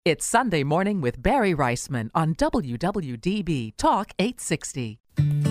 It's Sunday Morning with Barry Reisman on WWDB Talk 860.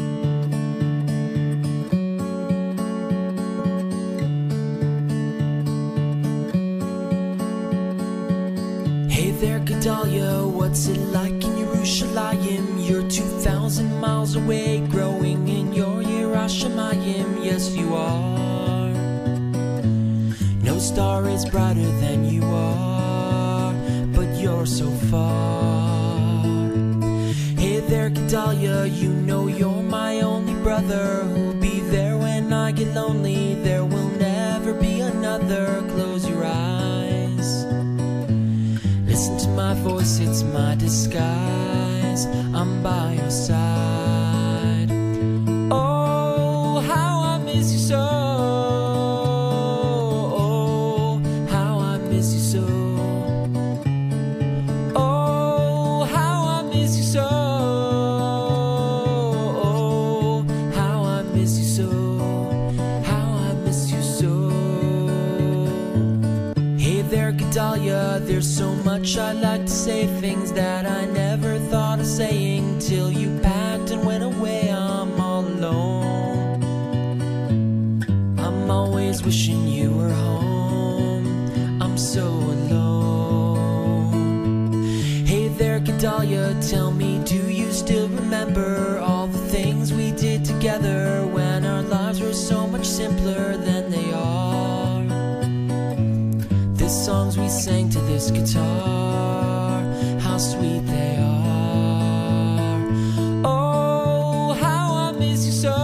Hey there, Gedalia, what's it like in Yerushalayim? You're 2,000 miles away, growing in your Yerushalayim. Yes, you are. No star is brighter than you are, but you're so far. Hey there, Gedalia, you know you're my only brother, who'll be there when I get lonely. There will never be another. Close your eyes, listen to my voice, it's my disguise. I'm by your side. Oh, how I miss you so. Oh, how I miss you so. Oh, how I miss you so. Oh, how I miss you so. How I miss you so. Hey there, Gedalia, there's so much I'd like to say, things that I never thought of saying till you packed and went away. I'm all alone. I'm always wishing you were home. I'm so alone. Hey there, Gedalia, tell me, do you still remember all the things we did together when our lives were so much simpler than they are? The songs we sang to this guitar, how sweet they are. Oh, how I miss you so.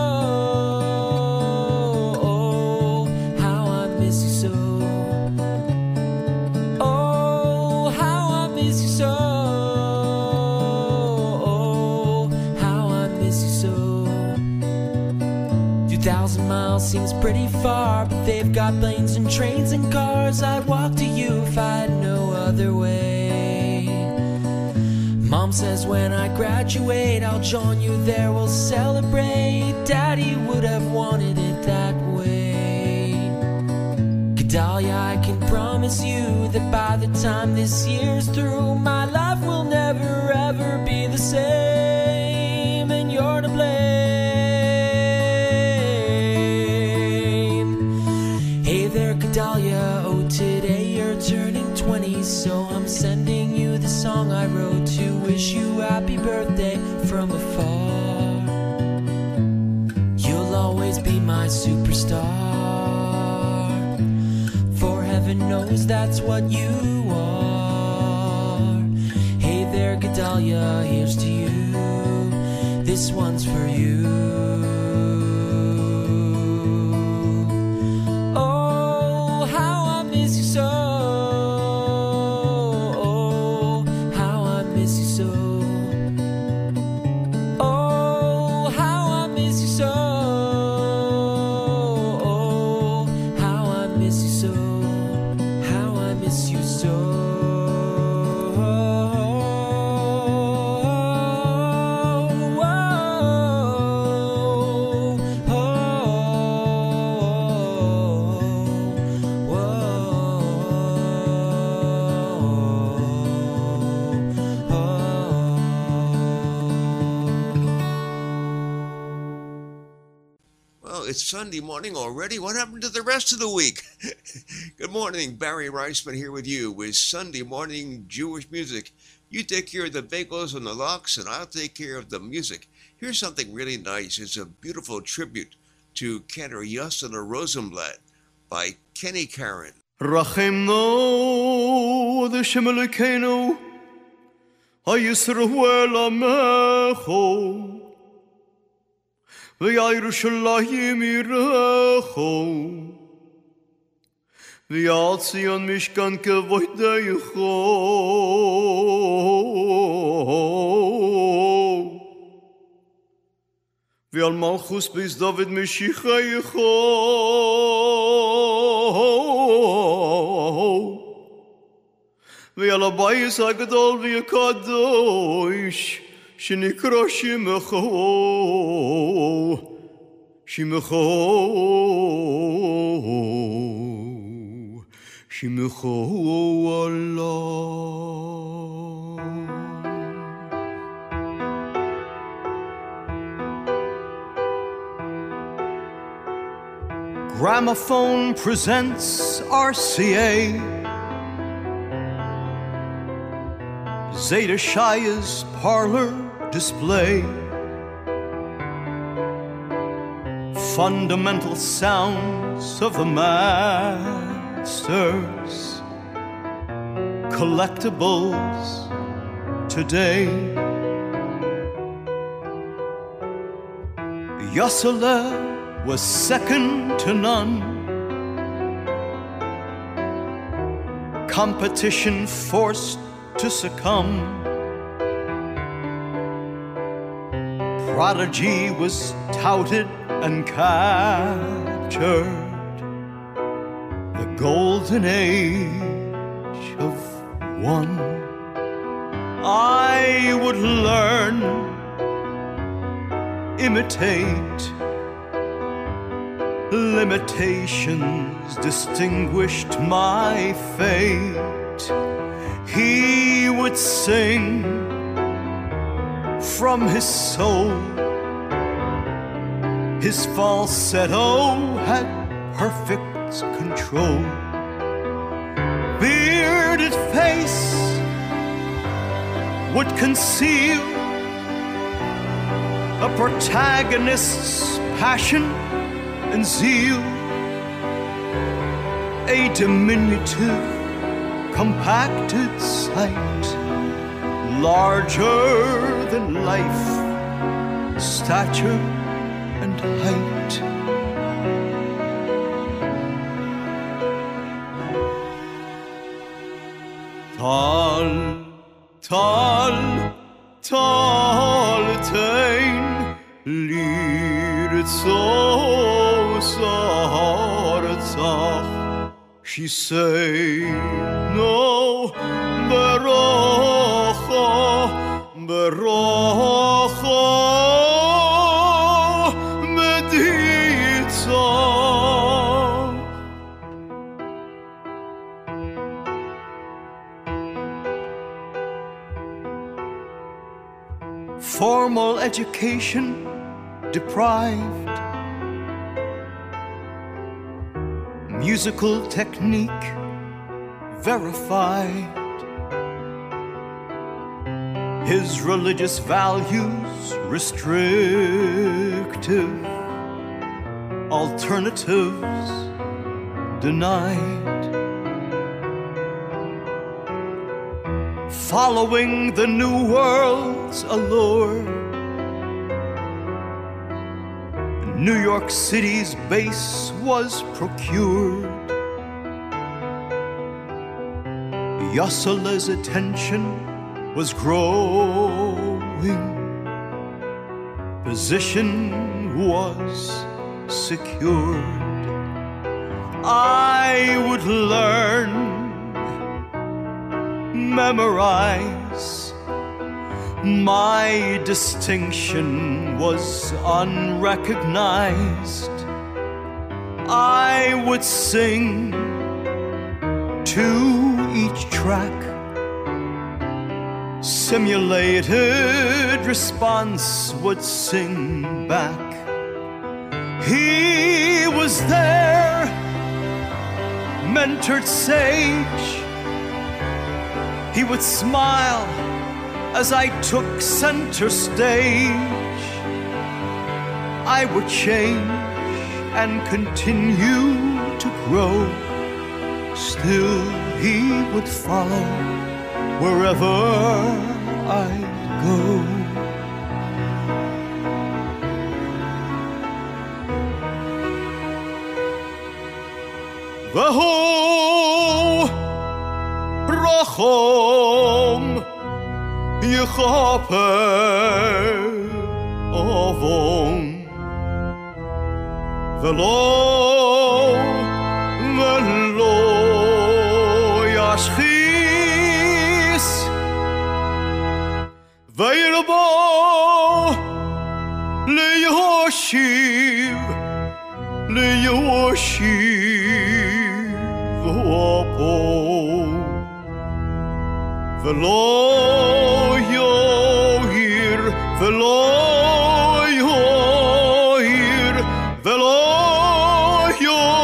Oh, how I miss you so. Oh, how I miss you so. Oh, how I miss you so. 2,000 miles seems pretty far, but they've got planes and trains and cars. I'd walk to you if I had no other way. Mom says when I graduate, I'll join you there, we'll celebrate. Daddy would have wanted it that way. Gedalia, I can promise you that by the time this year's through, my life will never ever be the same, and you're to blame. Hey there, Gedalia, oh today you're turning 20, so I'm sending you the song I wrote to wish you happy birthday from afar. You'll always be my superstar, for heaven knows that's what you are. Hey there, Gedalia, here's to you, this one's for you. Oh, how I miss you so. Oh, how I miss you so. Oh, how I miss you so. Oh, how I miss you so. How I miss you so. Well, it's Sunday morning already. What happened to the rest of the week? Good morning, Barry Reisman here with you with Sunday morning Jewish music. You take care of the bagels and the lox, and I'll take care of the music. Here's something really nice. It's a beautiful tribute to Cantor Yossele Rosenblatt by Kenny Karen. Rachemno d'Hashem Elokeinu hayisrahu el amecho v'Yerushalayim yirecho v'Yal Tzion mishkan kevodecho v'Yal Malchus beis David Meshichecho v'Yal Habayis HaGadol v'Yakadosh Shenikra Shimecho Shimecho Shimecho Allah Gramophone presents RCA. Zeta Shaya's parlor display. Fundamental sounds of the masters. Collectibles today. Yossele was second to none. Competition forced to succumb. Prodigy was touted and captured. The golden age of one. I would learn, imitate. Limitations distinguished my fate. He would sing from his soul. His falsetto had perfect control. Bearded face would conceal a protagonist's passion and zeal. A diminutive, compacted sight, larger than life, stature and height. Tal, tal, tal, tain, liret so sartzach. She say, no, berocha, berocha, meditza. Formal education deprived. Musical technique verified. His religious values restrictive. Alternatives denied. Following the new world's allure, New York City's base was procured. Yossele's attention was growing. Position was secured. I would learn, memorize. My distinction was unrecognized. I would sing to each track. Simulated response would sing back. He was there, mentored sage. He would smile as I took center stage. I would change and continue to grow. Still he would follow wherever I'd go. Vaho Rachom Yechaper Avon Velo Yashchis Veirbo Leyoshiv Opo Velo Yohir Velo Yohir Velo Yohir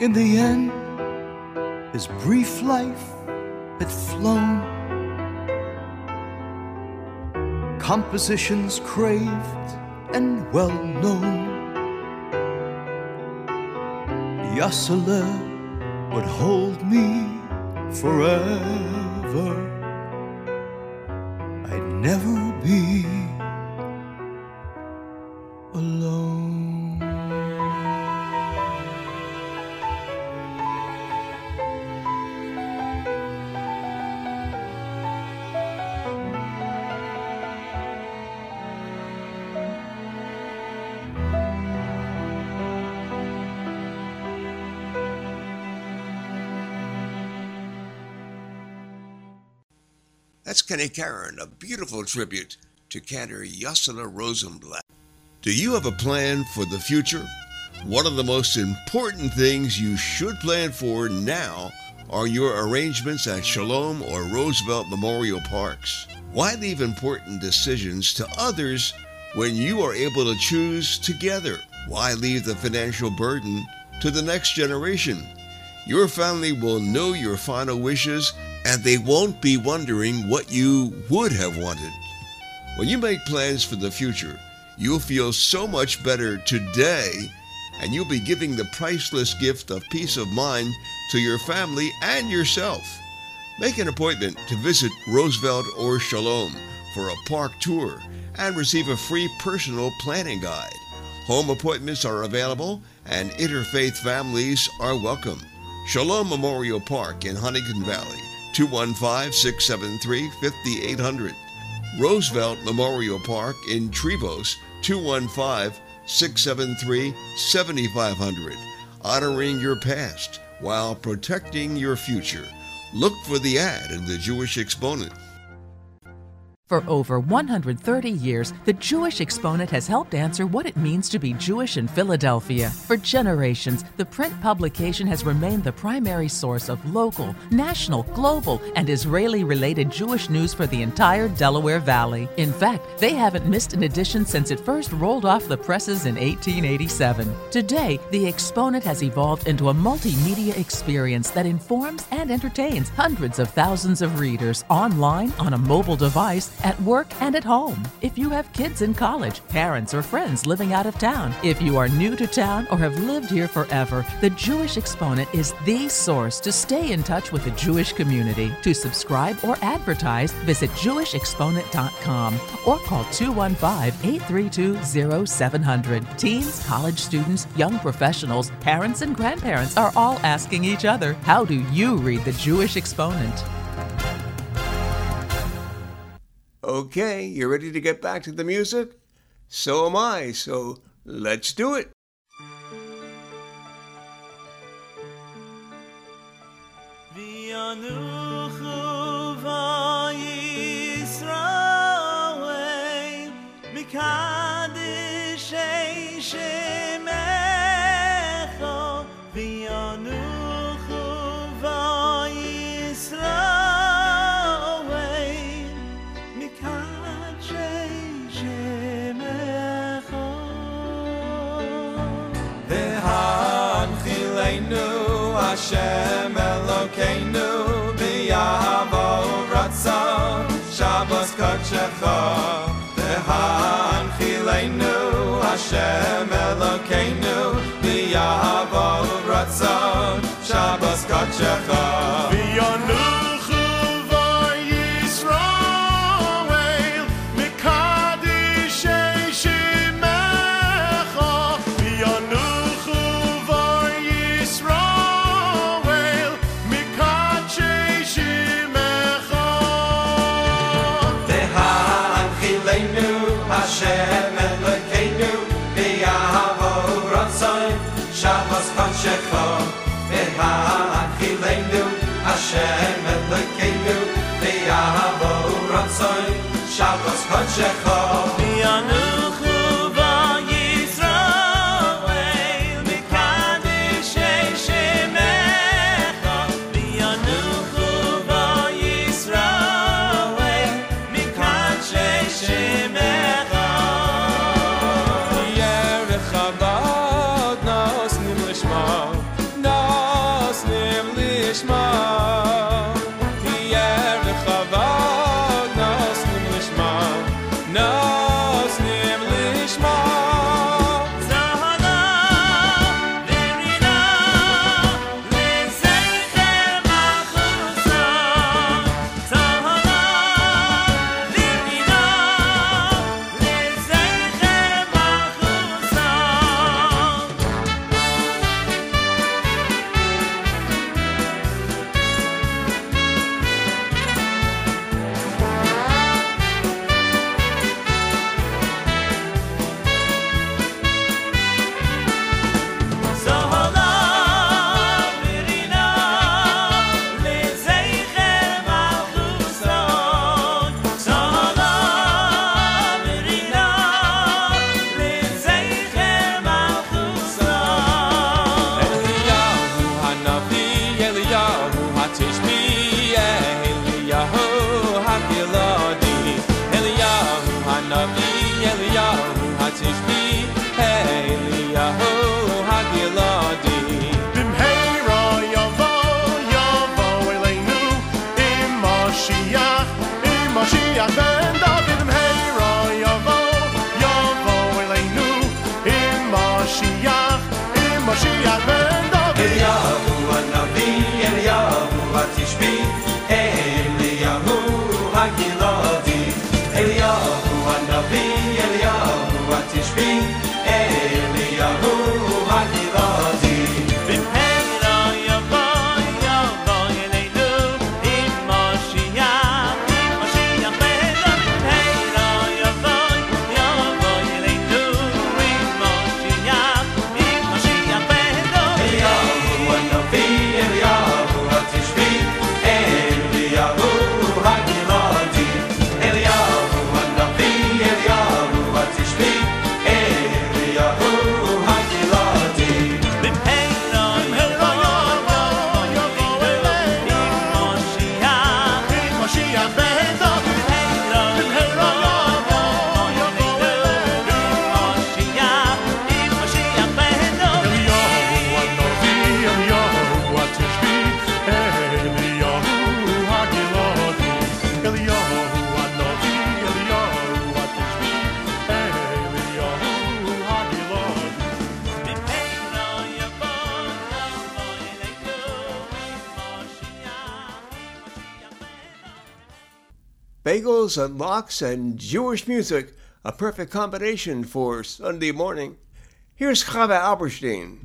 In the end, his brief life had flown. Compositions craved and well known. Yossele would hold me forever. I'd never be alone. That's Kenny Karen, a beautiful tribute to cantor Yossele Rosenblatt. Do you have a plan for the future? One of the most important things you should plan for now are your arrangements at Shalom or Roosevelt Memorial Parks. Why leave important decisions to others when you are able to choose together? Why leave the financial burden to the next generation? Your family will know your final wishes, and they won't be wondering what you would have wanted. When you make plans for the future, you'll feel so much better today, and you'll be giving the priceless gift of peace of mind to your family and yourself. Make an appointment to visit Roosevelt or Shalom for a park tour and receive a free personal planning guide. Home appointments are available, and interfaith families are welcome. Shalom Memorial Park in Huntington Valley, 215-673-5800. Roosevelt Memorial Park in Trevose, 215-673-7500. Honoring your past while protecting your future. Look for the ad in the Jewish Exponent. For over 130 years, the Jewish Exponent has helped answer what it means to be Jewish in Philadelphia. For generations, the print publication has remained the primary source of local, national, global, and Israeli-related Jewish news for the entire Delaware Valley. In fact, they haven't missed an edition since it first rolled off the presses in 1887. Today, the Exponent has evolved into a multimedia experience that informs and entertains hundreds of thousands of readers online, on a mobile device, at work and at home. If you have kids in college, parents or friends living out of town, if you are new to town or have lived here forever, the Jewish Exponent is the source to stay in touch with the Jewish community. To subscribe or advertise, visit jewishexponent.com or call 215-832-0700. Teens, college students, young professionals, parents, and grandparents are all asking each other, how do you read the Jewish Exponent? Okay, you ready to get back to the music? So am I, so let's do it. Hashem Elokeinu b'yavo ratzon Shabbos kodshecha v'hanchileinu Hashem Elokeinu b'yavo ratzon Shabbos kodshecha v'yanuchu v'Yisrael mikadishei shimecha v'yanuchu Hashem Elokeinu b'yavo ratzon Shabbos kodshecha v'hanchileinu Hashem Elokeinu b'yavo ratzon Shabbos kodshecha v'yanuchu v'Yisrael mikadishei shimecha v'yanuchu v'Yisrael mikadishei shimecha No הגלעדי. במהרה יבוא אלינו עם משיח בן דוד. במהרה יבוא אלינו עם משיח בן דוד. אליהו הנביא, אליהו התשבי, אליהו הגלעדי. אליהו הנביא, אליהו התשבי, אליהו הגלעדי. במהרה יבוא אלינו עם משיח בן דוד. במהרה יבוא אלינו עם משיח בן דוד. אליהו הנביא, אליהו התשבי, אליהו הגלעדי. אליהו הנביא, אליהו התשבי, אליהו הגלעדי. במהרה יבוא אלינו עם משיח בן דוד. אליהו הנביא, אליהו התשבי, אליהו הגלעדי. אליהו הנביא, אליהו התשבי, אליהו הגלעדי. Bagels and lox and Jewish music, a perfect combination for Sunday morning. Here's Chava Alberstein.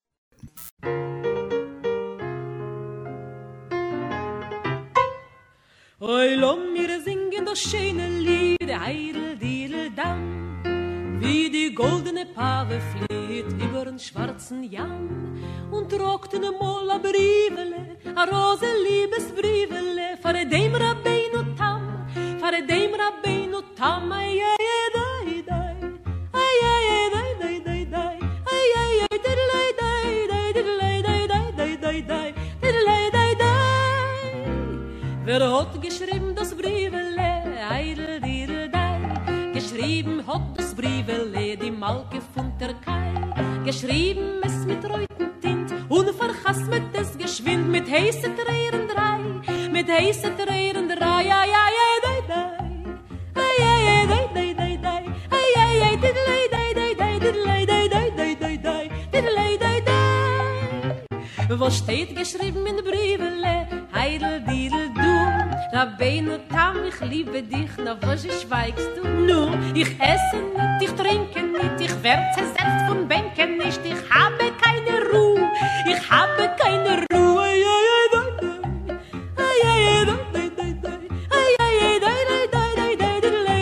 Oi, lass mir singen das schöne Lied, Eidel, Diedel, Damm. Wie die goldene Pave flieht über den schwarzen Jan und trockt in Moll a Brievele, a rose Liebesbrievele, fahre dem Rabbeinu Tam, fahre dem Rabbeinu Tam, ay, ay, ay, ay, ay, ay, ay, ay, ay, ay, ay, ay, ay, diddley, day, day, diddley, day, day, day, day, day, diddley, day, day. Wer hat geschrieben das Brievele, Eidel, Diedel, day, geschrieben hat das Brievele, die Malke von Türkei, geschrieben es mit reuten Tint, unverhasst mit es geschwind, mit heiße Tränen drei, mit heiße Tränen drei, ay, ay, ay, day, day, ay, ay, ay, day, day, day, day, ay, ay, ay, diddley, day, day, day, diddley, day, day, day, day, day, diddley, day, day. Was steht geschrieben in Brievele, Heidel, Diedel, du, Rabbeinu Tam, ich liebe dich, na was schweigst du? Nu, ich esse nicht, ich trinke nicht, ich werd zersetzt von Bänken nicht, ich habe keine Ruhe, ich habe keine Ruhe, ay, ay, ay, ay, ay, ay, ay, ay, ay, ay, ay, ay, ay,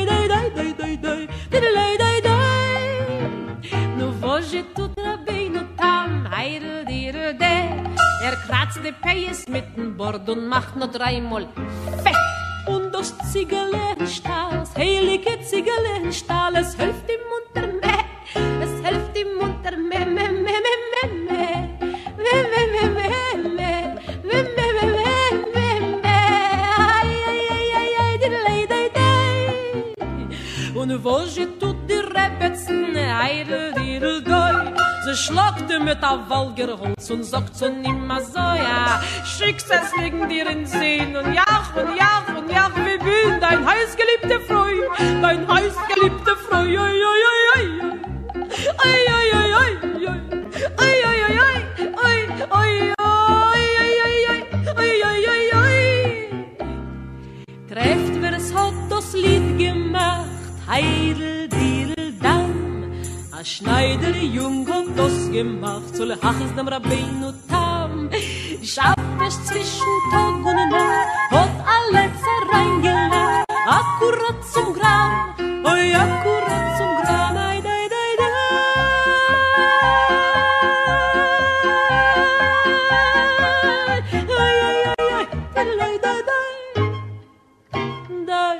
ay, ay, ay, nu was je tut Rabbeinu Tam, Heidel, Diedel, kratzt die Peis mit dem Bord und macht noch dreimal fett. Und das Ziegelenstahl, das heilige Ziegelenstahl, es hilft ihm unter mehr, es hilft ihm unter mehr, mehr, mehr, mehr, mehr, mehr, mehr, mehr, mehr, mehr, mehr, mehr, mehr, mehr, ay, ay, ay, ay, ay, diddley, day, day. Und wo sie tut die Rebetzen, Eidel, Diedel, Doi, sie schlagte mit der Walgerholz und sagt so nimmer so, ja, schick's es wegen dir in Sinn und jach, wie bin dein heißgeliebte Freu, dein heißgeliebte Freu, oi, oi, oi, oi, oi, oi, oi, oi, oi, oi, oi, oi, oi, oi, oi, trefft, wer es hat das Lied gemacht, Heidel, Diedel, Damm, a Schneider, Jung hat das gemacht, soll hachs dem Rabbeinu Tam, Schabbes zwischen Tag und Nacht, hat alle zerreingelacht, akkurat zum Gram, oi, akkurat zum Gram, ay, day, day, day. Ay, ay, ay, ay, day, day, day, day.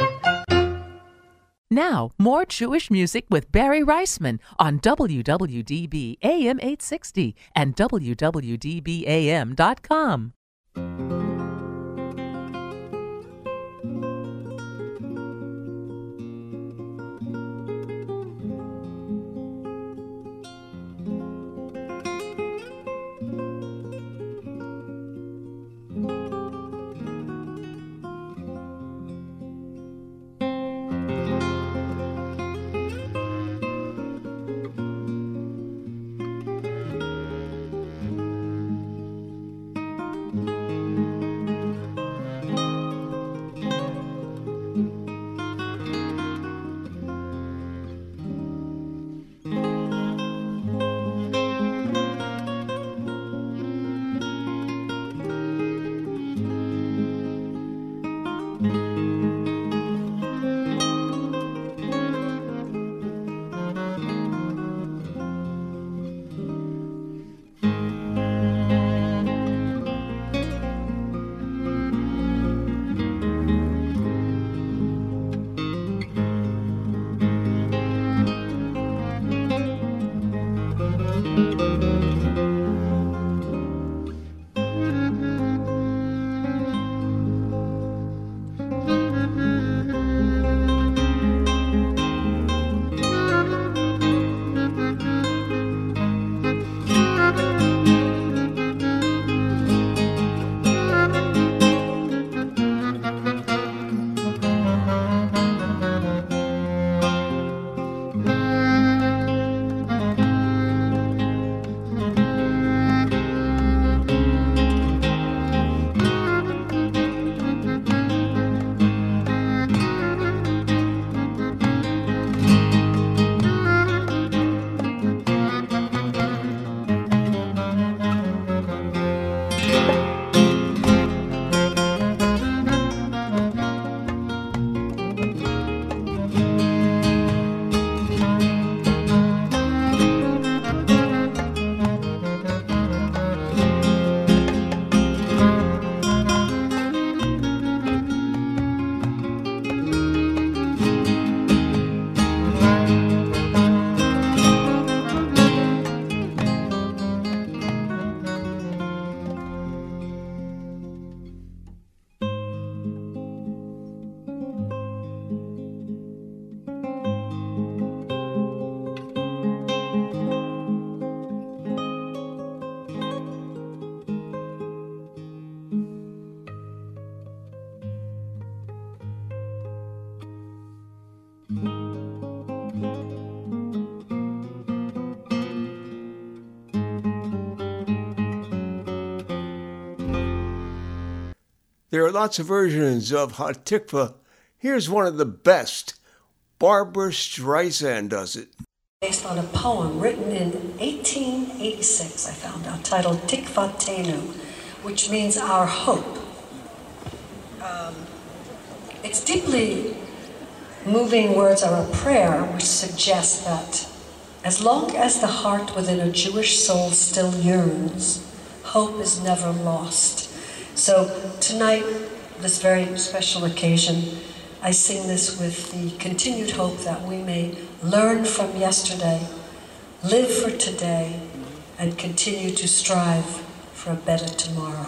Now, more Jewish music with Barry Reisman on WWDB AM 860 and WWDBAM.com. There are lots of versions of Hatikva. Here's one of the best. Barbara Streisand does it. Based on a poem written in 1886, I found out, titled Tikvatenu, which means our hope. It's deeply moving words are a prayer which suggests that as long as the heart within a Jewish soul still yearns, hope is never lost. So tonight, this very special occasion, I sing this with the continued hope that we may learn from yesterday, live for today, and continue to strive for a better tomorrow.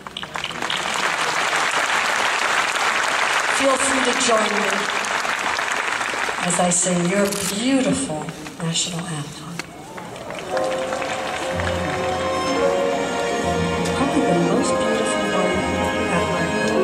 Feel free to join me as I sing your beautiful national anthem. Probably the most beautiful one ever.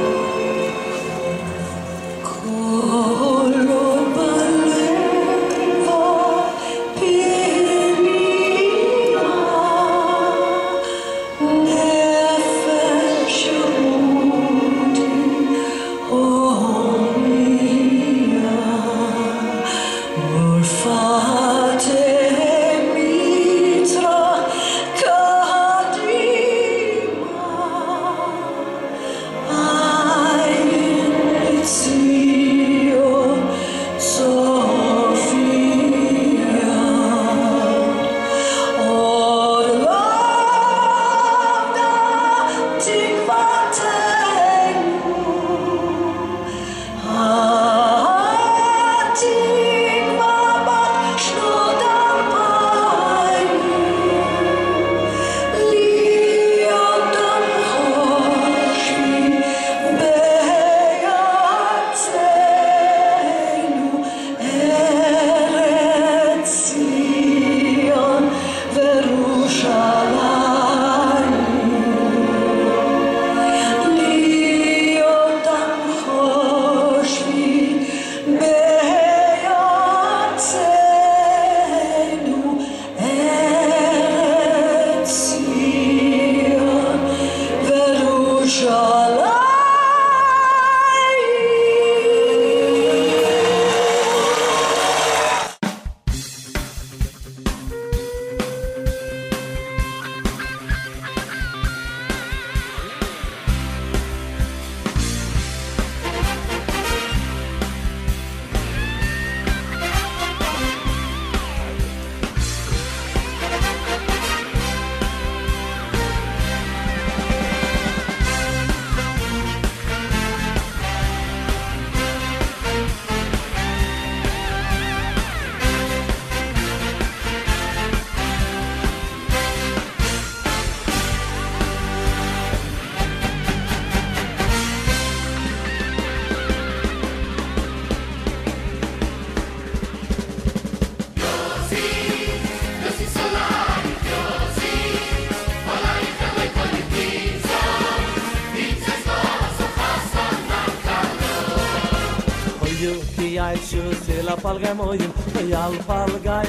Palgai moyim, yal palgai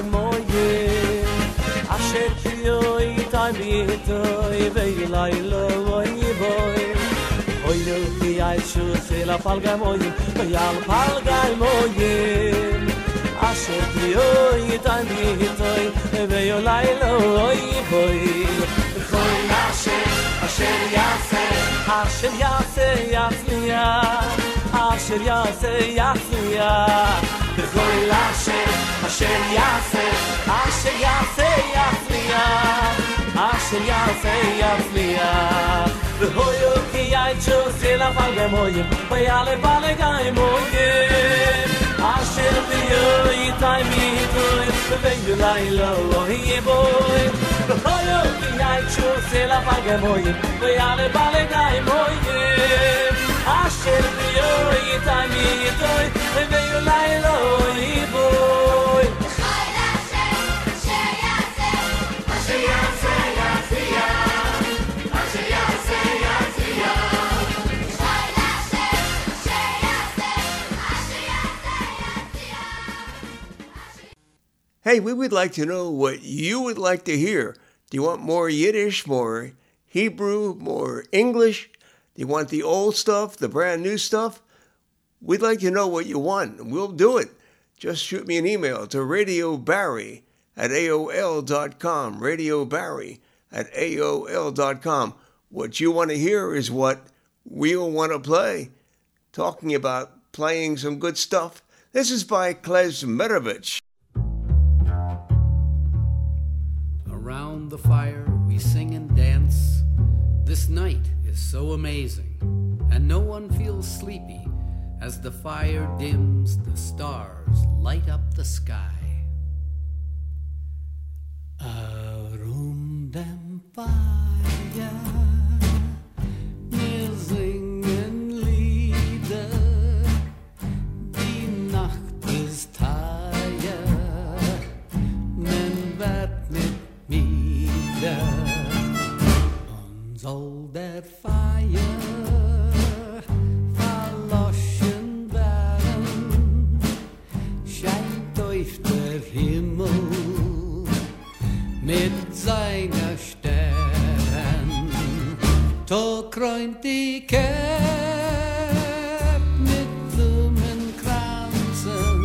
moyim. Asher kiyoy taimitoy, veilaylo oyiboy. Oyo kiyay shusela palgai moyim, yal palgai moyim. Asher kiyoy taimitoy, veilaylo oyiboy. Koy asher yase yatzliya. Asher yase yatzliya. B'chol asher yase yatzliya. Asher yase yatzliya. V'hoyo ki yaycho sela palgai moyim, v'yale palgai moyim. Asher tiyo itay mitoy, v'veyu laylo ohiboy. V'hoyo ki yaycho sela palgai moyim, v'yale palgai moyim. Asher tiyo itay mitoy, v'veyu laylo ohiboy. Hey, we would like to know what you would like to hear. Do you want more Yiddish, more Hebrew, more English? You want the old stuff, the brand new stuff? We'd like to know what you want, and we'll do it. Just shoot me an email to radiobarry@aol.com, radiobarry@aol.com. What you want to hear is what we'll want to play. Talking about playing some good stuff. This is by Klezmerovich. Around the fire we sing and dance. This night is so amazing, and no one feels sleepy as the fire dims, the stars light up the sky. Around dem Feuer wir singen Lieder, die Nacht ist teuer, men wird nicht wieder, und soll der Feuer verloschen werden, scheint auf der Himmel mit seiner Stern. To krönt die Käpp mit Blumenkranzen,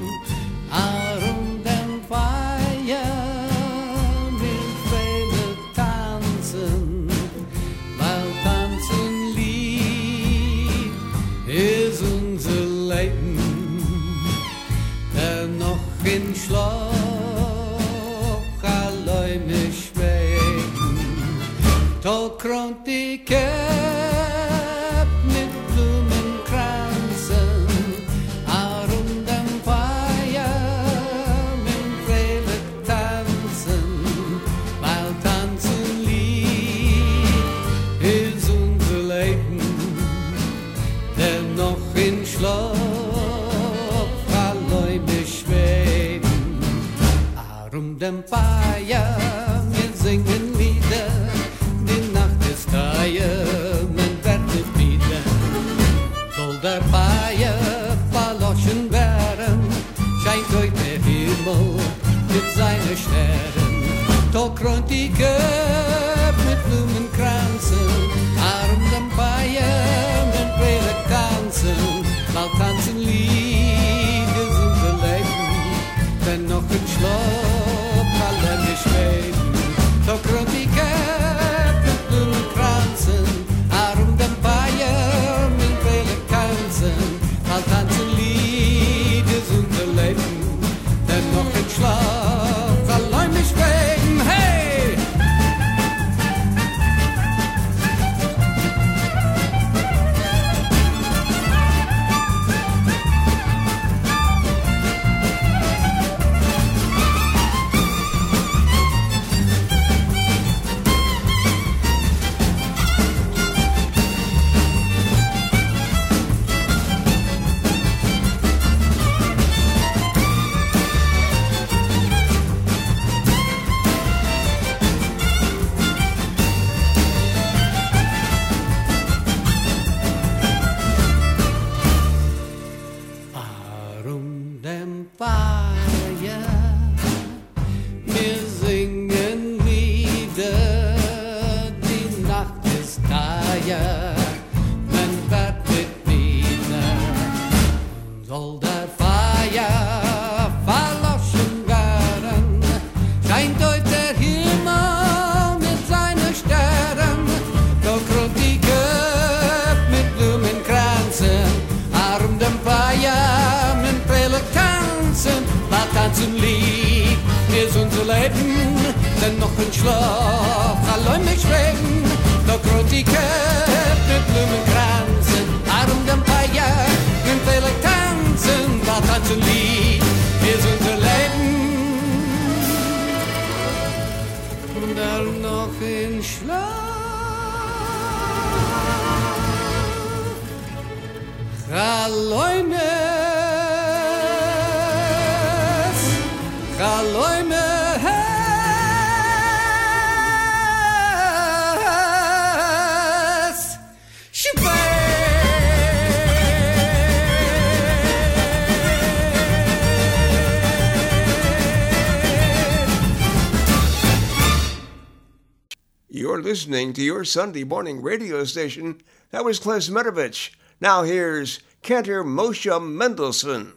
arum dem Feier will viele tanzen, weil tanzen lieb ist unser Leben, der noch in Schlaf to krönt die Käpp mit Blumenkranzen, arum dem Feier mit fröhlich tanzen, weil tanzen lieb ist unser Leben, der noch in Schlaf allein beschweben. Arum dem Feier wir singen Lieder, men wird nicht wieder. Soll der Feier verloschen werden, scheint euch der Himmel mit seinen Sternen. To krönt die Käpp mit Blumenkranzen, arum dem Feier mit fröhlich tanzen, weil tanzen lieb ist unser Leben, wenn noch im Schlaf alle wir schweben. To krönt die Käpp arum dem Feier mit fröhlich tanzen, weil tanzen Lied ist unser Leben, denn noch im Schlaf allein mich schweben, hey! Tanzen lieb ist unser Leben, denn noch ein Schlaf allein mich schweben. Da krönt die Käpp mit Blumenkranzen, arum dem Feier mit fröhlich tanzen, da tanzen lieb ist unser Leben, denn noch ein Schlaf allein mich Halloy me has You're listening to your Sunday morning radio station. That was Klezmetovich. Now here's cantor Moshe Mendelssohn.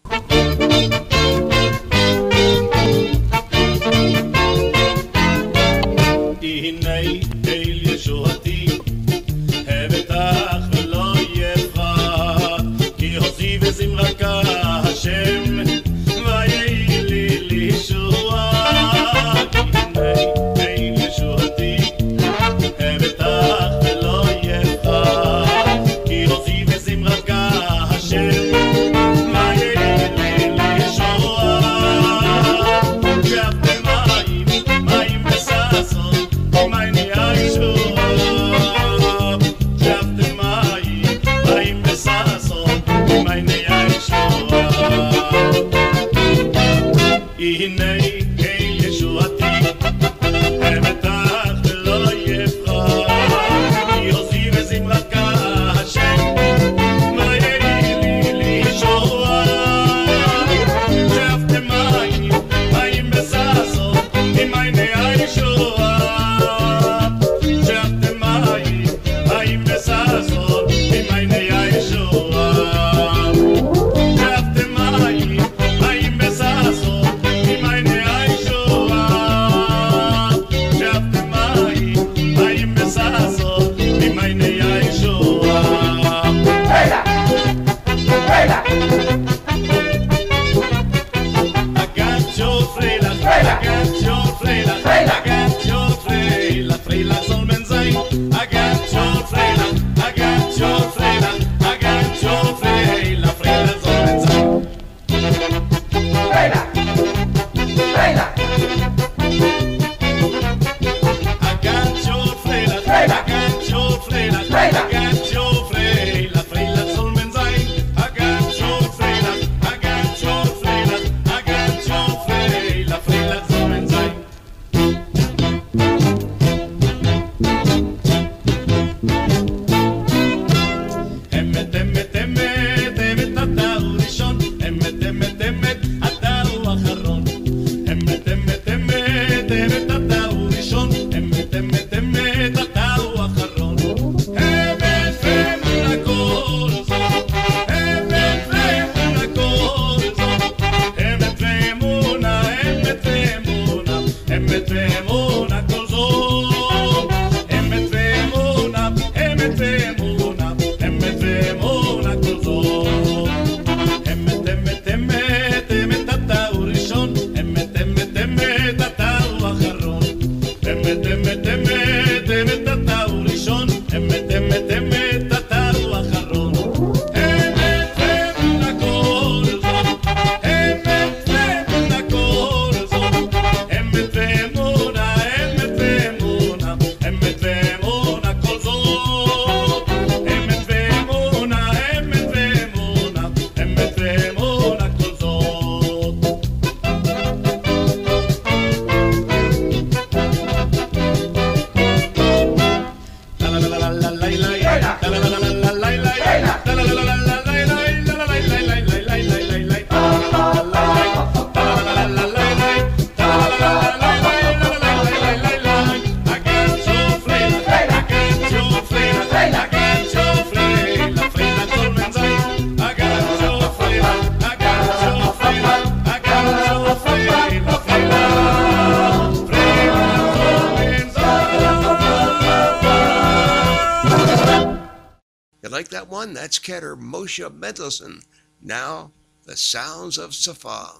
That's cantor Moshe Mendelssohn. Now, the sounds of Safa.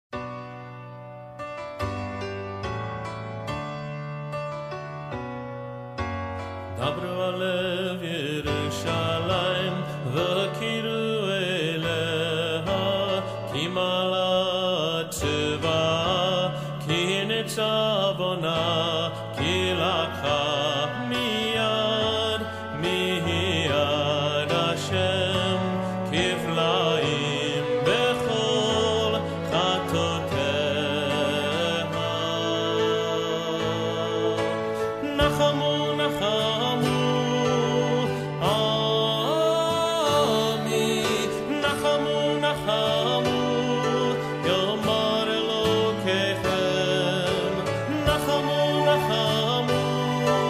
Dabru alev Yerushalayim v'kiru eleha ki malat teva ki nitzavona ki lakha miyad miyad Hashem kiflaim bechol chatoteha nachamu nachamu Nachamu,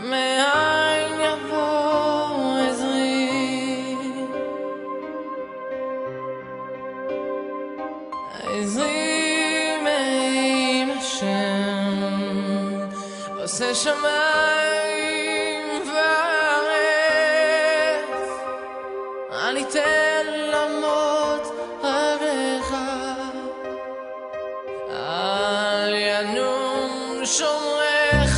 מאין יבוא עזרי, עזרי מעם השם עושה שמיים וארץ, אל יתן למות רגליך, אל ינום שומריך,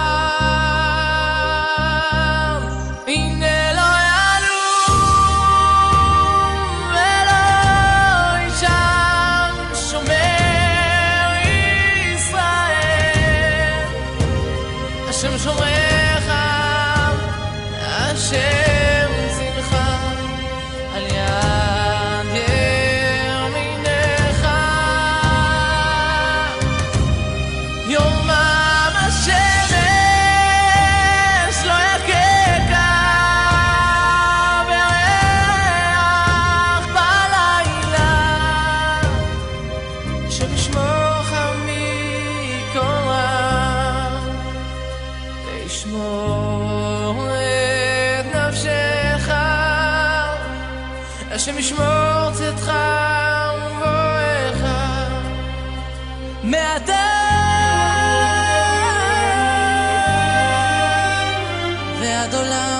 הנה לא ינום ולא ישן שומר ישראל, השם שומריך, השם צילך על יד ימינך, יומם השמש לא יככה בירח בלילה, השם ישמורך מכל רע, וישמור את נפשך, השם ישמור צאתך ובואך מעתה ועד עולם.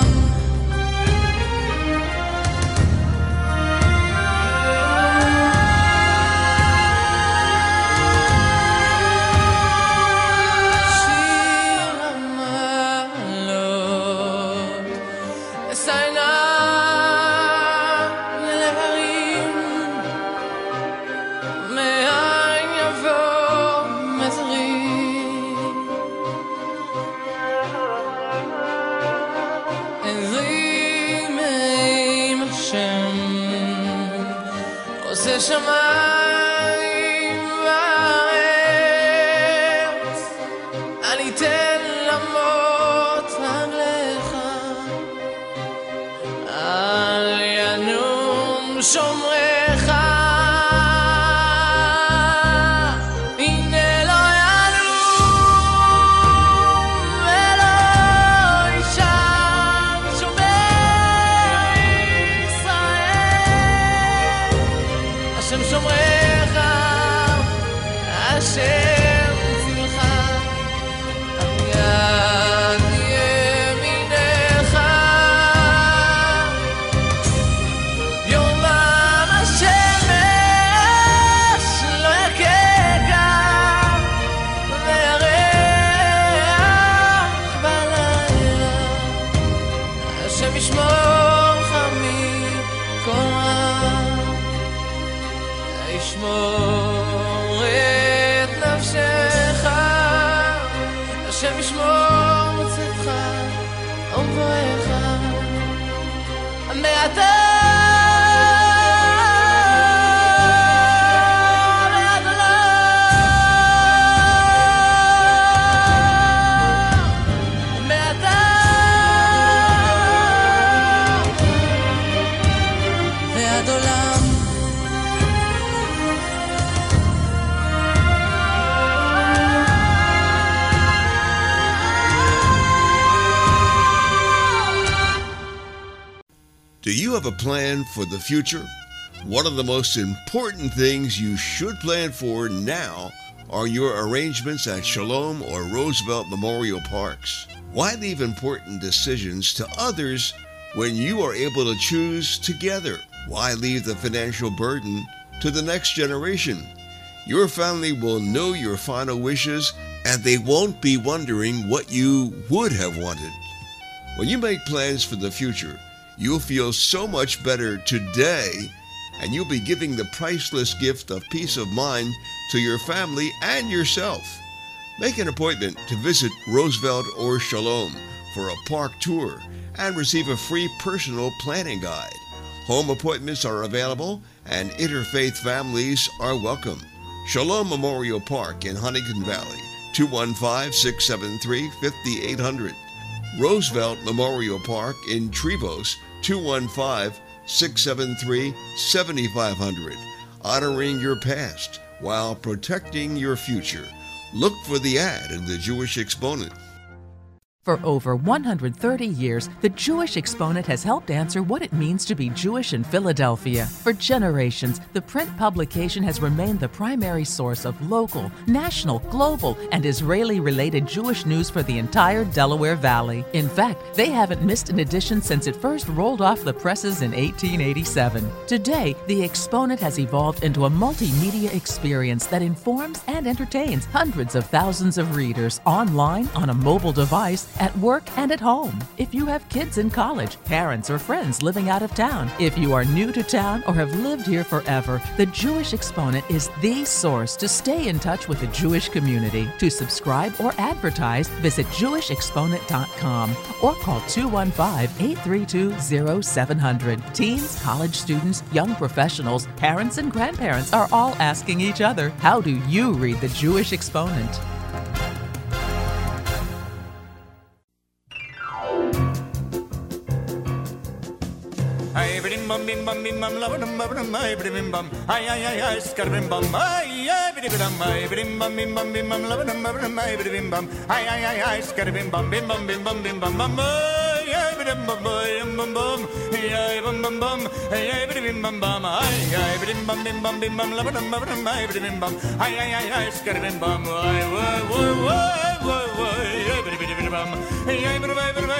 שיר המעלות אשאנה להרים, מאין יבוא מזרי, עזרי מעם השם עושה שמיים וארץ, אל יתן למות רגליך, אל ינום שומריך, הנה לא ינום ולא ישן שומר ישראל, השם שומריך, השם צילך על יד ימינך, יומם השמש לא יככה וירח בלילה, השם ישמורך מכל רע, ישמור את נפשך, השם ישמור צאתך ובואך מעתה ועד עולם, מעתה ועד עולם. Do you have a plan for the future? One of the most important things you should plan for now are your arrangements at Shalom or Roosevelt Memorial Parks. Why leave important decisions to others when you are able to choose together? Why leave the financial burden to the next generation? Your family will know your final wishes and they won't be wondering what you would have wanted. When you make plans for the future, you'll feel so much better today, and you'll be giving the priceless gift of peace of mind to your family and yourself. Make an appointment to visit Roosevelt or Shalom for a park tour and receive a free personal planning guide. Home appointments are available and interfaith families are welcome. Shalom Memorial Park in Huntington Valley, 215-673-5800. Roosevelt Memorial Park in Trevose, 215-673-7500. Honoring your past while protecting your future. Look for the ad in the Jewish Exponent. For over 130 years, the Jewish Exponent has helped answer what it means to be Jewish in Philadelphia. For generations, the print publication has remained the primary source of local, national, global, and Israeli-related Jewish news for the entire Delaware Valley. In fact, they haven't missed an edition since it first rolled off the presses in 1887. Today, the Exponent has evolved into a multimedia experience that informs and entertains hundreds of thousands of readers online, on a mobile device, at work, and at home. If you have kids in college, parents, or friends living out of town, if you are new to town or have lived here forever, the Jewish Exponent is the source to stay in touch with the Jewish community. To subscribe or advertise, visit jewishexponent.com or call 215-832-0700. Teens, college students, young professionals, parents, and grandparents are all asking each other, how do you read the Jewish Exponent? Ay bim bam bim bam bim bam love bim bam ay bim bam ay ay skar bim bam ay bim bam ay bim bam bim bam love bim bam ay bim bam ay skar bim bam bim bam bim bam bim bam ay bim bam bim bam ay bim bam ay bim bam bam ay bim bam bim bam love bim bam ay bim bam ay skar bim bam ay ay bim bam ay bim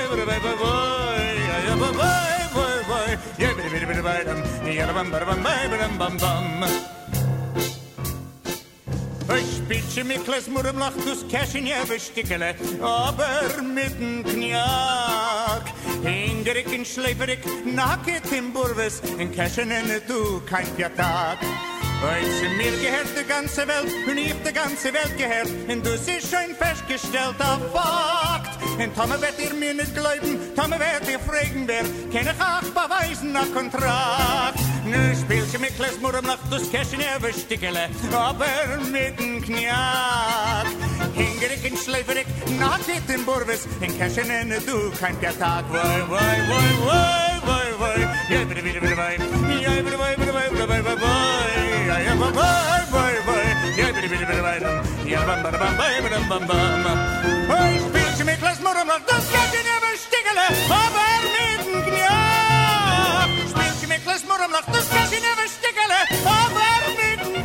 Ich bitte mich kles murm lach dus cashin ja bestikele aber mitten kniak in der ich schleiferik nacket im burves in cashin du kein Tag. Als mir gehört die ganze Welt und ich die ganze Welt gehört und du sie schön festgestellt auf Fakt. Und Tome wird ihr mir nicht glauben, Tome wird ihr fragen, wer kann ich auch beweisen nach Kontrakt. Nu spielst du mit Klesmur am Nacht, das Käschen erwistikele, aber mit dem Kniak. Hingerig und schleiferig, nacket im Burvis, in Käschen du kein Tag. Woi, woi, woi, woi, woi, woi, ja, bitte, bitte, bitte, woi, ja, bitte, woi, bitte, woi, bitte, woi, woi, woi. Ja, bye bye bye. Ja, bitte bitte bitte weiter. Ja, bam bam bam bam bam bam. Hey, spielst du mit Kles Murm, das geht in der Stigele, aber mit dem Kniak. Spielst du mit Kles Murm, das geht in der Stigele, aber mit dem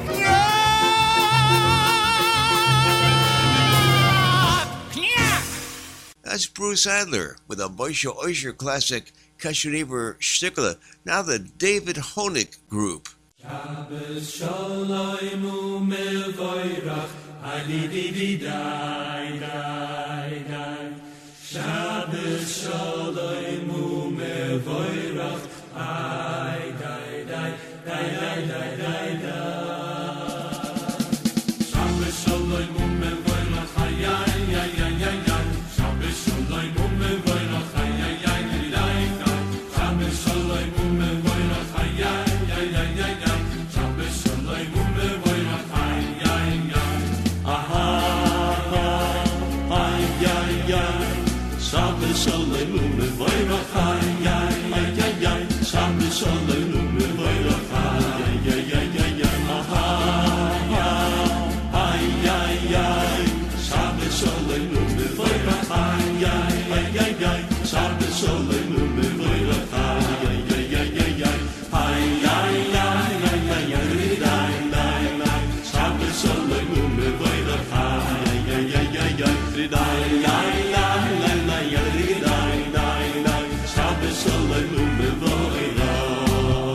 Kniak. That's Bruce Adler with a Moshe Osher classic Kashunever Stigele. Now the David Honig Group. Shabbos shalom u'mevorach, ay-di-di-di-dai, dai, dai. Shabbos shalom u'mevorach, ay, dai, dai, dai, dai, dai, dai, dai. Shabbos shalom u'mevorach, ay, ay, ay, ay, ay, ay. Shabbos shalom u'mevorach, ay, ay, ay, dai, dai. Shabbos shalom u'mevorach, ay, ay, ay, ay, ay, ay. Shabbos shalom u'mevorach, ay, ay, ay, ay, ay. Shabbos shalom u'mevorach, ay, ay, ay, ay, ay, ay, ay, ay. Shabbos shalom u'mevorach, ay, ay, ay, ay, ay. Shabbos shalom u'mevorach, ay, ay, ay, ay, ay, ay, ay, ay, ay, ay, ay. Shabbos shalom u'mevorach, ay, ay, ay, ay, ay, ay. Shabbos shalom u'mevorach.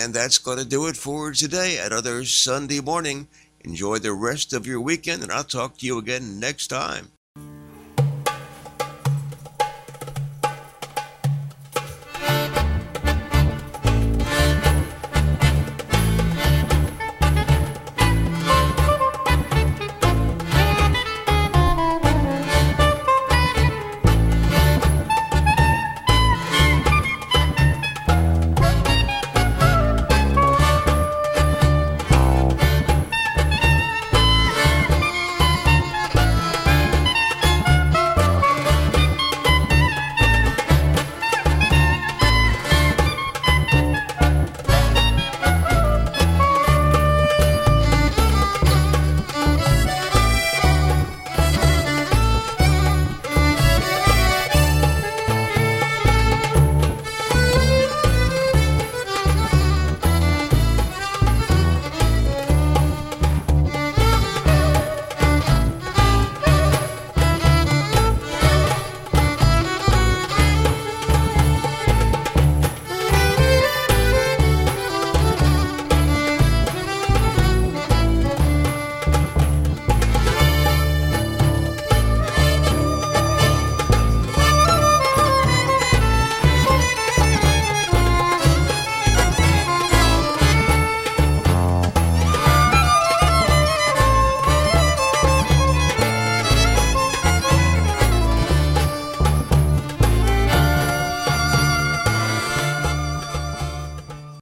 And that's going to do it for today, another Sunday morning. Enjoy the rest of your weekend, and I'll talk to you again next time.